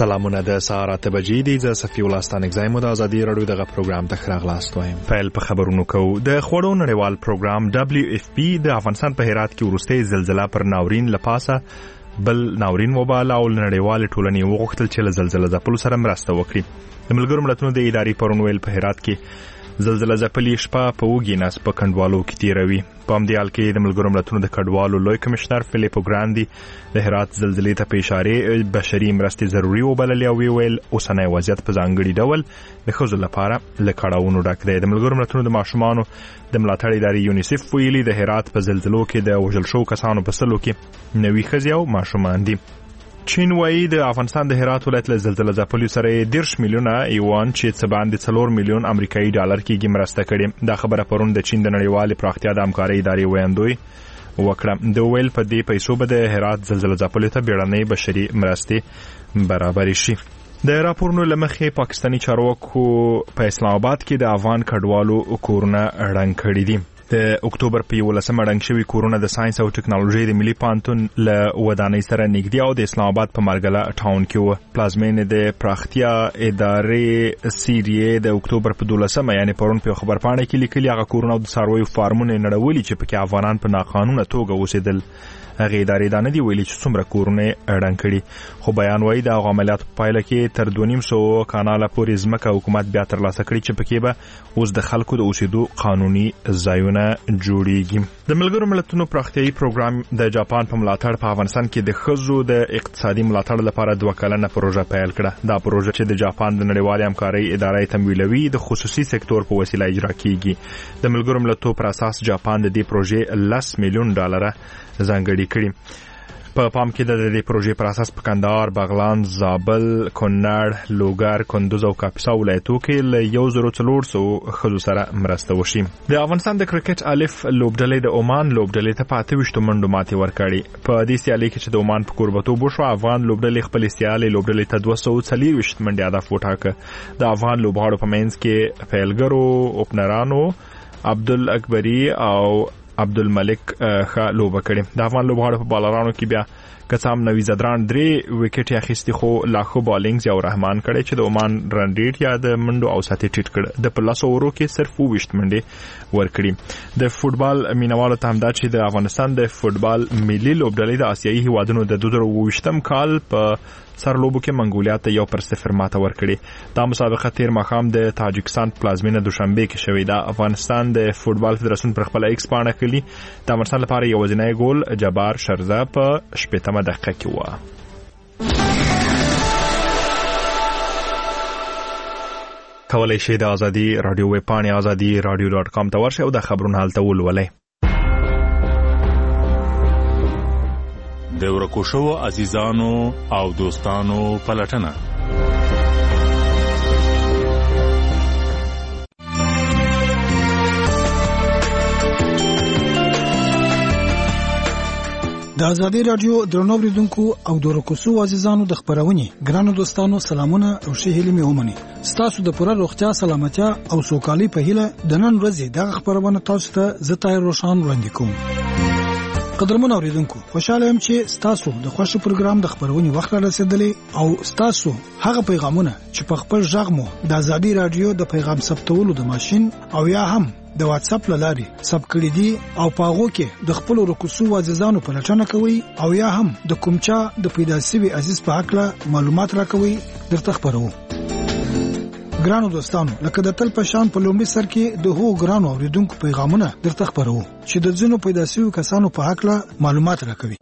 سلامونه د ساعت بجې دي ز صفی الله ستانک زایم د ازادي رادیو دغه پروګرام ته خراغلاست وایم. فعال په خبرونو کو د خوړو نړیوال پروګرام WFP د افغانستان په هرات کې ورسته زلزلہ پر ناورین لپاسه بل ناورین موبایل او نړیوال ټولنې وغوښتل چې زلزلہ ځپلو سره مرسته وکړي. د ملګرو ملتونو د اداري پرونویل په هرات کې زلزلہ ځپلې شپه په وګیناس په کندوالو کې تیروي. په همدې حال کې د ملګرو ملتونو د کډوالو لوی کمشنر فلیپو ګراندي د هرات زلزلې ته په اشاره بشري مرستې ضروري وبللې او ویل اوسنۍ وضعیت په ځانګړي ډول د ښځو لپاره له کړاوونو ډک دی. د ملګرو ملتونو د ماشومانو د ملاتړ ادارې یونیسف ویلي د هرات په زلزلو کې د وژل شو کسانو په سلو کې 90 ښځې او ماشومان دي. چین وایي د افغانستان د هرات ولایت له زلزلې ځپلو سره 10 میلیونه یوان چې څه باندې 4 میلیون امریکایي ډالر کېږي مرسته کړې. دا خبره پرون د چین د نړیوال پراختیا د همکارۍ ادارې ویاندوی وکړه. د ویل په دې پیسو به د هرات زلزلې ځپلو ته بیړنۍ بشري مرستې برابر شي. د راپورونو لمخې پاکستانی چارواکو په اسلام آباد کې د افغان کډوالو کورونه ړنګ کړي دي. د اکتوبر په 11 ړنګ شوي کورونه د ساينس او ټکنالوژي د ملي پانتون له ودانۍ سره نږدې او د اسلام آباد په مرګله ټاون کې و. پلازمینې د پراختیا ادارې سیریې د اکتوبر په 12 یعنی پرون په خبرپاڼه کې لیکلي هغه کورونه او د څارویو فارمونه نړولي چې پکې افغانان په ناقانونه توګه اوسېدل. هغه ادارې دا نه دی ویلي چې څومره کورونه ړنګ کړي، خو بیان وایي د عملیاتو په پایله کې تر 2.5 کاناله پورې ځمکه حکومت بیا ترلاسه کړي چې پکې به اوس د خلکو د اوسېدو قانوني ځایونه جوړیږي. د ملګرو ملتونو پراختیایي پروګرام د جاپان په ملاتړ په افغانستان کې د ښځو د اقتصادي ملاتړ لپاره 2 کلنه پروژه پیل کړه. دا پروژه چې د جاپان د نړیوال همکارۍ ادارې تمویلوي د خصوصي سکتور په وسیله اجرا کیږي. د ملګرو ملتونو پر اساس جاپان د دې پروژې 10 میلیون ډالر ځانګړي کړي. په پام کې د دې پروژې پر اساس په کندهار، بغلان، زابل، کونړ، لوګر، کندوز او کاپیسا ولایتو کې له 1400 ښځو سره مرسته وشي. د افغانستان د کرکټ الف لوبډلې د عمان لوبډلې ته 28 منډو ماتې ورکړې. په دې سیالي کې چې د عمان په کوربتوب وشو، افغان لوبډلې خپل سیالي لوبډلې ته 240 منډې هدف وټاکه. د افغان لوبغاړو په منځ کې فیلګرو اوپنرانو عبدالاکبري او عبدالملک ښه لوبه کړې. د افغان لوبغاړو په بالرانو کې بیا کسام نوی زدران 3 وکټ اخیستي، خو لا ښه بالینګ ضیاء الرحمن کړی چې د عمان رن ریټ یا د منډو او ساتي ټیټ کړ. د په 10 اورو کې صرف 20 منډې ورکړي. د فوتبال مینوالو ته همدا چې د افغانستان د فوتبال ملي لوبډلې د آسیایي هیوادونو د 2022م کال په سرلوبو کې منګولیا ته 1-0 ماته ورکړي. دا مسابقه تیر ماښام د تاجکستان پلازمینه دوشنبه کې شوې ده. افغانستان د فوتبال فدراسیون پر خپل ایکس پاڼه کړي د افغانستان لپاره یوازینی ګول جبار شرزه په 80مه دقیقه کې و. کولای شئ د ازادي رادیو ویب پاڼې azadi.radio.com ته ورشئ او د خبرونو حالت ولولئ. د ورکو شوو عزیزانو او دوستانو پلټنه. د ازادي رادیو درنو اوریدونکو او د ورکو شوو عزیزانو د خبرونې ګرانو دوستانو سلامونه او ښه هیلې مې ومني. ستاسو د پوره روغتیا، سلامتیا او سوکالۍ په هیله د نن ورځې دغه خبرونه تاسو ته زه طاهر روشان وړاندې کوم. قدرمن اوریدونکو، خوشاله یم چې ستاسو د خوښ پروګرام د خبرونې وخت را رسیدلی او ستاسو هغه پیغامونه چې په خپل ژغ مو د ازادي رادیو د پیغام ثبتولو د ماشين او یا هم د واتس اپ لارې سب کړی دي او پاغو کې د خپل رکوسو عزیزانو په لټنه کوي او یا هم د کومچا د پیدا سوي عزیز په حق له معلومات راکوي درته خبرو. ګرانو دوستانو، لکه د تل په شان په لومړي سر کې د هو ګرانو اوریدونکو پیغامونه درته خبرو چې د ځینو پیدا سوي کسانو په حق له معلومات راکوي.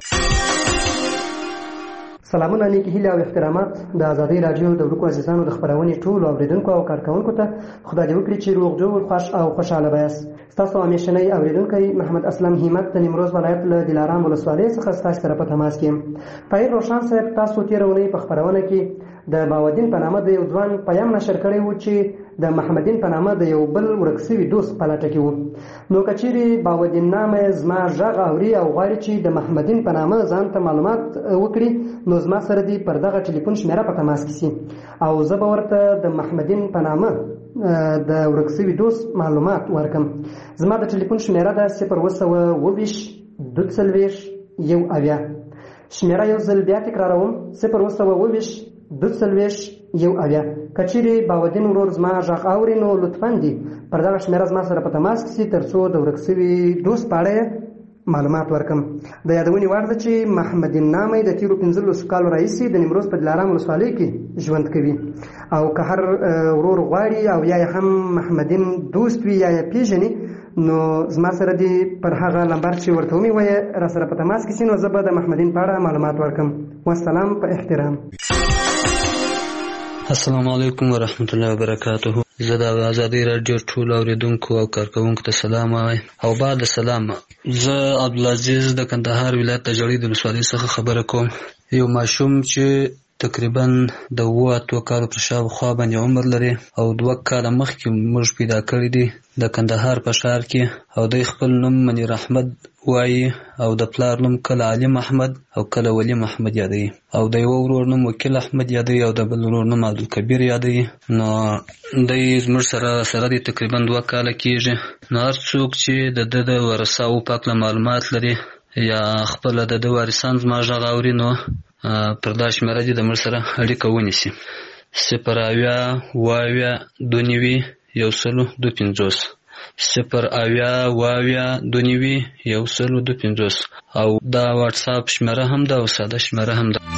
سلامونه، نیکی هیله او احترامات د ازادي رادیو د ورکو عزیزانو د خبرونې ټول اوریدونکو او کارکونکو ته خدای دې وکړي چې روغ جوړ، خوښ او خوشاله وایاست. تاسو همیشنی اوریدونکو محمد اسلم همت د نیمروز ولایت له دلارام ولسوالۍ څخه ستاسو سره په تماس کې. طاهر روشان صاحب تاسو تیرونی په خبرونه کې د باودین په نامه د یو ځوان پیغام نشر کړی و چې د محمدین په نامه د یو بل ورکسوي دوست په لټه کې و. نو کچېرې باودین نامه زما غږ اوري او غواړي چې د محمدین په نامه ځان ته معلومات وکړي، نو زما سره دی پر دغه ټلیفون شمیره په تماس کې سي او زه به ورته د محمدین په نامه د ورکسوي دوست معلومات ورکم. زما د ټلیفون شمیره ده 020 22 1 اویا. شمیره یو ځل بیا تکراروم 020 241 که چیرې باودین ورور زما غږ اوري نو لطفا دې پر دغه شمېره زما سره په تماس کې سي تر څو د ورک سوي دوست په اړه معلومات ورکم. د یادونې وړ ده چې محمد نامې د تیرو 15 کالو راهیسې د نیمروز په دلارام ولسوالۍ کې ژوند کوي او که هر ورور غواړي او یا هم محمدین دوست وي یا پیژني نو زما سره دې پر هغه نمبر چې ورته ومې وایه را سره په تماس کې سي نو زه به د محمدین په اړه معلومات ورکم. والسلام په احترام. السلام علیکم ورحمت الله وبرکاته. زه د ازادي رادیو ټول اوریدونکو او کارکوونکو ته سلام وایم او بعد سلام. زه عبدالعزیز د کندهار ولایت د جړۍ د ولسوالۍ څخه خبره کوم. یو ماشوم چې تقریبا د 7 کالو پر شاوخوا باندې عمر لري او 2 کاله مخکې موږ پیدا کړی دی د کندهار په ښار کې او د خپل نوم منیر احمد وایي او د پلار نوم کله علیم احمد او کله ولی محمد یادوي او د یو ورور نوم وکیل احمد یادوي او د بل ورور نوم عبدالکبیر یادوي. نو دی زموږ سره دی تقریبا 2 کاله کېږي. نو هر څوک چې د ورثاو په هکله معلومات لري یا خپله د وارثان زما غږ اوري نو پر دا شمېره دې د موږ سره اړیکه ونیسي 08022 او دا واتساپ شمېره هم ده او ساده شمېره هم ده.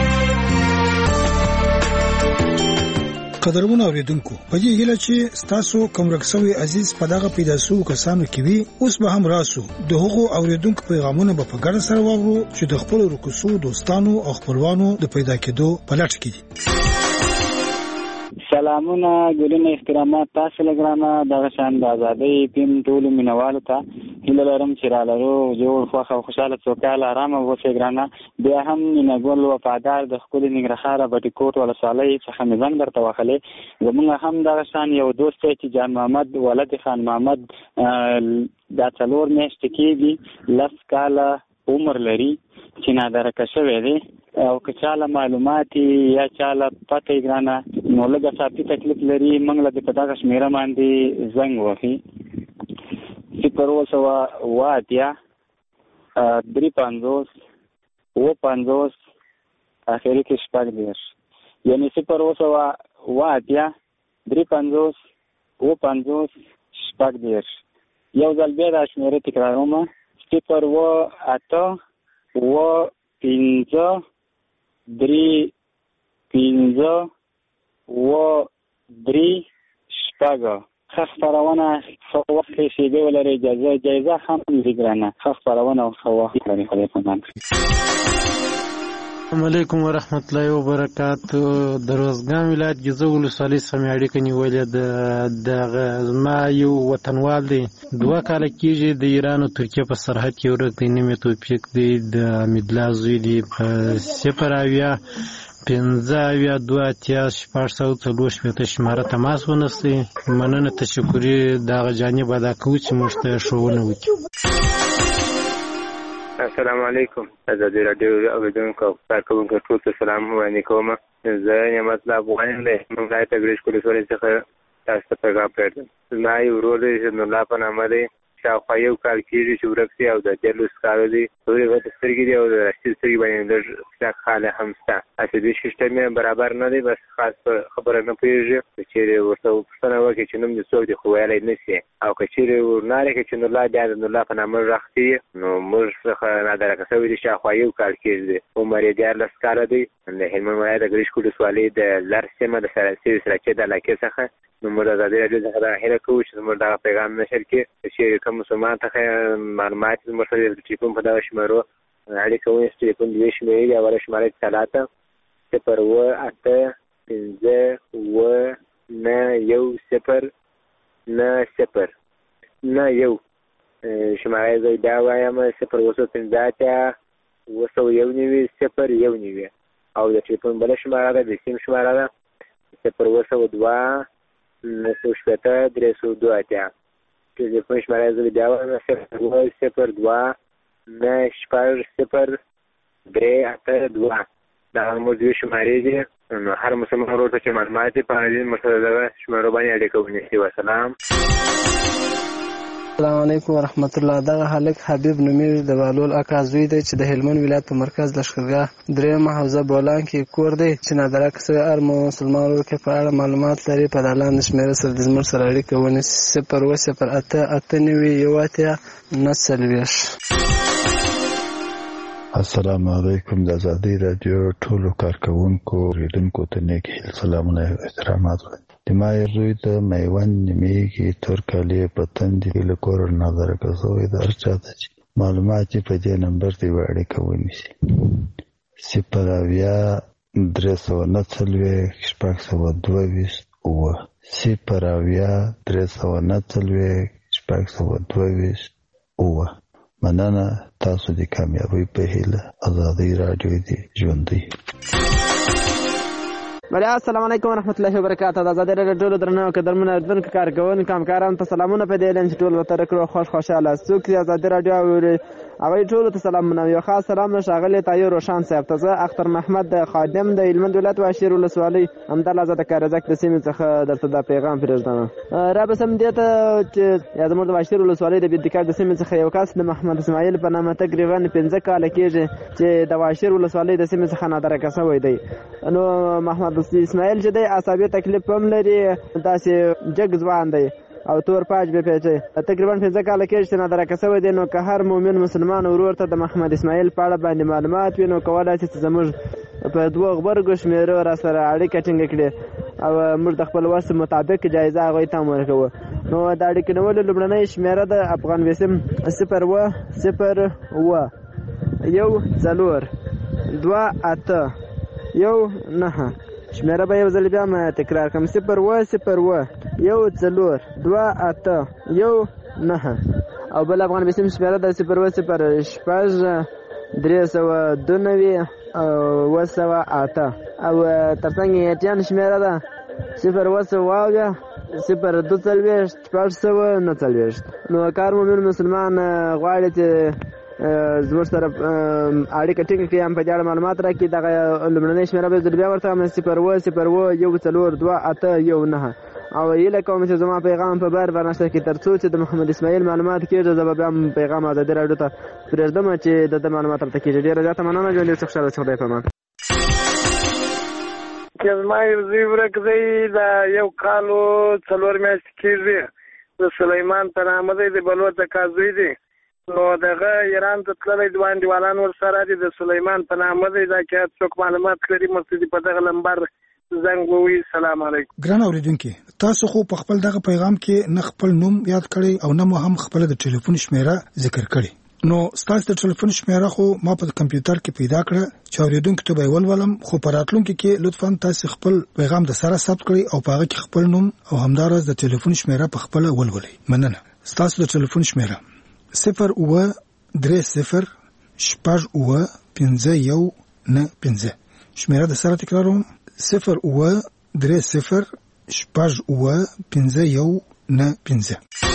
قدرمن اوریدونکو په دې هیله چې تاسو کوم رکسوي عزیز په دغه پیدا سو کسانو کې وي اوس به هم راسو د هغو اوریدونکو پیغامونه په ګډه سره واورو چې د خپل رکسو دوستانو او خپلوانو د پیدا کېدو په لټ کې دي. سلامونه ګلونه احترامات تاسو لګرانه دغه شان د ازادۍ پین ټولو مینوالو ته هیله لرم چې را لرو جوړ خوښ او خوشحاله سوکاله ارامه اوسئ ګرانه. بیا هم مینهګل وفادار د ښکلي ننګرهار بټي کوټ ولسوالۍ څخه مې زنګ درته وهلی. زمونږ هم دغه شان یو دوست دی چې جان محمد ولد خان محمد دا 4 میاشتې کېږي 10 کاله عمر لري چې نادرکه شوی دی او که چاله معلومات یا چاله پته یې ګرانه نو لږه صافي تکلیف لري موږ له دې په دغه شمېره باندې زنګ وهي 080 350 اخري کې 6 یعنی 080 350 یو ځل بیا دا شمېره تکراروم 080 خخ خبرونه خو وخت شي به ولري جایزه هم لګرانه خخ خبرونه خو وخت لري خدای په امان. السلام علیکم ورحمت الله وبرکاتہ. د روزګان ولایت جزو ولسوالۍ سمې اړیکه نیولې د زما یو وطنوال دی 2 کاله کېږي د ایران او ترکیه په سرحد کې ورک دی نوم یې توفیق دی د امیدالله زوی دی په 08022 شماره تماس ونیسئ. مننه تشکري دغه جانب ادا کوو چې موږ ته ښوونه وکړي. السلام علیکم. ازادي رادیو اوریدونکو او کارکوونکو ټول ته سلام وړاندې کوم. زه نعمت الله افغان یم. موږ راته ګریش ولسوالۍ څخه تاسو ته پیغام کړم. زما یو ورور دی چې نور الله په نامه دی شاوخوا یو کال کېږي چې ورک دی او د 13 کالو دی. تورې غټې سترګې دي او د راشدې سترګې باندې لږ کلک خاله هم شته. عصبي سیسټم یې برابر نه دی. بس خاص خبره نه پوهېږي. که چېرې ورته پوښتنه وکړي چې نوم دې څوک دی خو ویلی نه شي او که چېرې ورنارې کړي چې نورالله بیا د نورالله په نامه رختي نو موږ څخه نادرکه شوی دی شاوخوا یو کال کېږي دی. عمر یې 14 کاله دی. د هلمند ولایت د ګرشک ولسوالۍ د لر سیمه د سراچې د علاقې څخه نو موږ د ازادي راډیو څخه دا هیله کوو چې زموږ دغه پیغام نشر کړي. چې کوم مسلمان څخه معلومات زموږ سره د ټلیفون په دغه شمېرو اړیکه ونیسي. ټلیفون 2 شمېرې دي. اوله شمېره یې 08055909091 شمېره یې زه بیا وایم 0150901 او د ټلیفون بله شمېره ده د سیم شمېره ده 082 970 ټلیفون شمېره یې زه بیا وایم 020 دا موږ 2 شمېرې دي. نو هر مسلمان ورور ته چې معلومات یې په اړه دي موږ سره دغه شمېرو باندې اړیکه ونیسي. وسلام. السلام علیکم ورحمت الله. دغه هلک حبیب نومېږي، د بهلول اکا زوی دی چې د هلمند ولایت په مرکز لښکرګاه 3 حوزه بولان کې کور دی چې نادرک سوی هر مسلمان ورور کې په اړه معلومات لري په لاندې شمېره سره د زموږ سره اړیکه ونیسي 080889940. السلام علیکم. د ازادي رادیو ټولو کارکونکو ریډونکو ته نیک سلامونه او احترامات. د ما زوی د میوند نیمېږي تورکالي په تندې له کور نظر کوي د ارچا ته معلومات په دې نمبر دی اړیکه ونیسي 08039 مننه. تاسو د کامیابی په هیله. ازادي رادیو دی ژوندۍ. السلام علیکم ورحمت الله وبرکاته. د ازادي رادیو ټولو درنو قدرمنو اردونکو کارکوونکو همکارانو ته سلامونه په دې اعلان چې ټول وته کړو خوشاله څوک د ازادي رادیو هغه ټولو ته سلامونه. یو خاص سلام شاغلی تایو روشان صاحب ته، زه اختر محمد خادم د هلمند ولایت واشیر ولسوالۍ همدلته زه د کارزک د سیمې څخه درته دا پیغام پرېږدم. را به سم دې ته چې زموږ د واشیر ولسوالۍ د بیدکار د سیمې څخه یو کس د محمد اسماعیل په نامه تقریبا 15 کاله کېږي چې د واشیر ولسوالۍ د سیمې څخه نادرکه شوی دی. نو محمد اسماعیل چې دی عصبي تکلیف هم لري، داسې جګ ځوان دی او تور پاج به پیچي. تقریبا 15 کاله کېږي چې نادرکه شوی دی. نو که هر مؤمن مسلمان ورور ته د محمد اسماعیل په اړه باندې معلومات وي نو کولی شي چې زموږ په 2 غبرګو شمېرو را سره اړیکه ټینګه کړي او موږ د خپل وس مطابق جایزه هغوی ته هم ورکوو. نو د اړیکې نیولو لومړنۍ شمېره د افغان وسیم 010028219. شمېره به یو ځل بیا م تکرار کړم 010028219 او بل افغان وسیم شمېره د 010039298 او ترڅنګ ایټیان شمېره ده 0200240 نو کار مومن مسلمان غواړي چې زموږ سره اړیکه ټینګه کړي هم په دې اړه معلومات راکړي. دغه لومړنۍ شمېره به زه بیا ورته وایم 010014219 او هیله کوم چې زما پیغام په بار ورنشته کې تر څو چې د محمد اسماعیل معلومات کېږي زه به بیا هم پیغام ازادي راډیو ته پرېږدم چې د معلومات ورته کېږي. ډېره زیاته مننه. ژوندي اوسئ، خوشحاله اوسئ. خدای په امان. چې زما یو زوی ورک دی، د 1 کال و 4 میاشتې کېږي، د سلیمان په نامه دی، د بلوط اکا زوی دی. نو دغه ایران ته تللی دوه انډیوالان ورسره دي، د سلیمان په نامه دی. دا که څوک معلومات لري مرسي په دغه نمبر زنګ ووهي. سلام علیکم. ګران اورېدونکي، تاسو خو په خپل دغه پیغام کې نه خپل نوم یاد کړی او نه مو هم خپل د ټلیفون شمېره ذکر کړی. نو ستاسو د ټلیفون شمېره خو ما په کمپیوټر کې پیدا کړه چې اورېدونکو ته به ولولم، خو په راتلونکي کې لطفاً تاسو خپل پیغام د سره ثبت کړئ او په هغه کې خپل نوم او همدارس د ټلیفون شمېره په خپل ولولئ. مننه. ستاسو د ټلیفون شمېره 0306515 شمېره د سره تکراروم 0306515.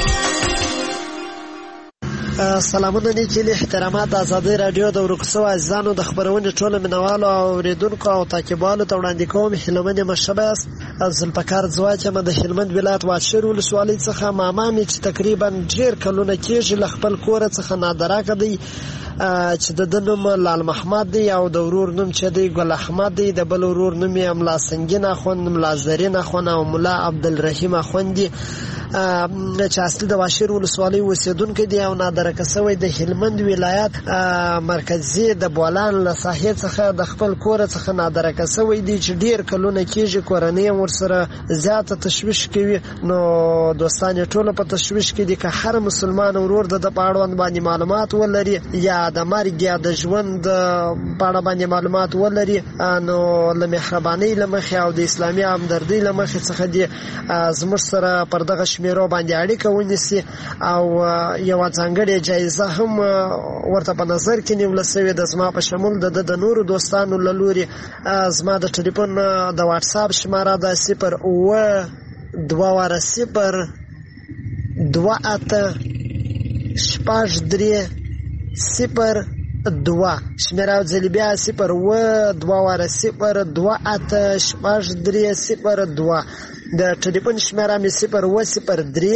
سلامونه نیکیلی احترامات. د ازادي رادیو د ورکسو عزیزانو د خبرونې ټولو مینوالو او اوریدونکو او تعقیبوالو ته وړاندې کوم هیلمن مشباس ذوالفقار ځواک یم د هلمند ولایت واشیر ولسوالۍ څخه. ماما مې چې تقریبا ډېر کلونه کېږي له خپل کوره څخه نادرکه دی چې د نوم لال محمد دی او د ورور نوم چې دی ګل احمد دی، د بل ورور نوم یې ملا سنگین اخوند، ملا زرین اخوند او ملا عبدالرحیم اخوند دی چې اصلي د واشیر ولسوالۍ اوسېدونکی دی او نادرکه شوی د هلمند ولایت مرکزي د بولان له ساحې څخه د خپل کوره څخه نادرکه شوی دی چې ډېر کلونه کېږي. کورنۍ هم ورسره زیاته تشویش کوي. نو دوستان یې ټوله په تشویش کې دي. که هر مسلمان ورور د په اړوند باندې معلومات ولري یا د مرګ یا د ژوند په اړه باندې معلومات ولري نو له مهربانۍ له مخې او د اسلامي همدردۍ له مخې څخه دي زموږ سره پر دغه شمېرو باندې اړیکه ونیسي او یوه ځانګړې جایزه هم ورته په نظر کې نیول شوې ده زما په شمول د نورو دوستانو له لورې. زما د ټلیفون د واټساپ شماره ده 020288302 شمېره ځلې بیا 020288302 د ټلیفون شمېره مې 010